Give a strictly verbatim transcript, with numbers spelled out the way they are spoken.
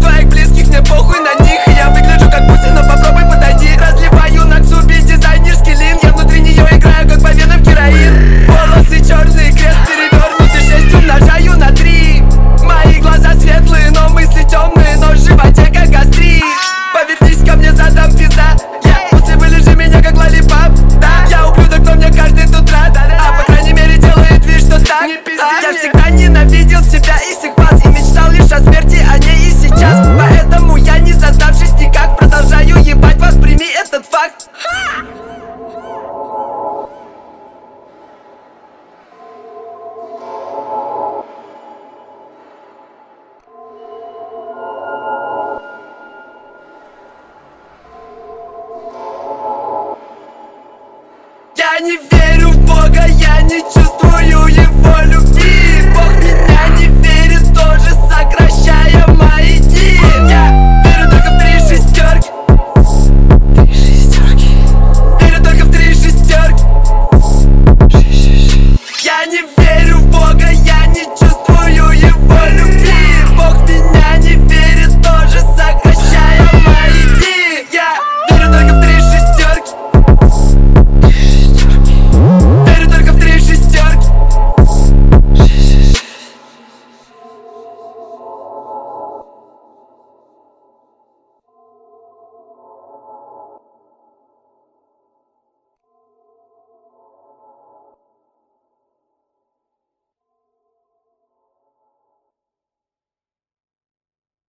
твоих близких, мне похуй на них. Я выгляжу как пусть, но попробуй подойди. Разливаю на Ксурби дизайнерский лин. Я внутри нее играю, как по венам героин. Волосы черные, крест перевернутый, шесть умножаю на три. Мои глаза светлые, но мысли темные, но в животе как гастрит. Повернись ко мне задом, пизда. Я после вылежи меня как лолипап. Да, я ублюдок, но мне каждый тут рад. А по крайней мере делает вид, что так. а, Я всегда ненавидел себя и всех вас, и мечтал лишь о смерти, а не и сейчас. Поэтому я, не создавшись никак, продолжаю ебать вас, прими этот факт. Я не верю в Бога, я не чувствую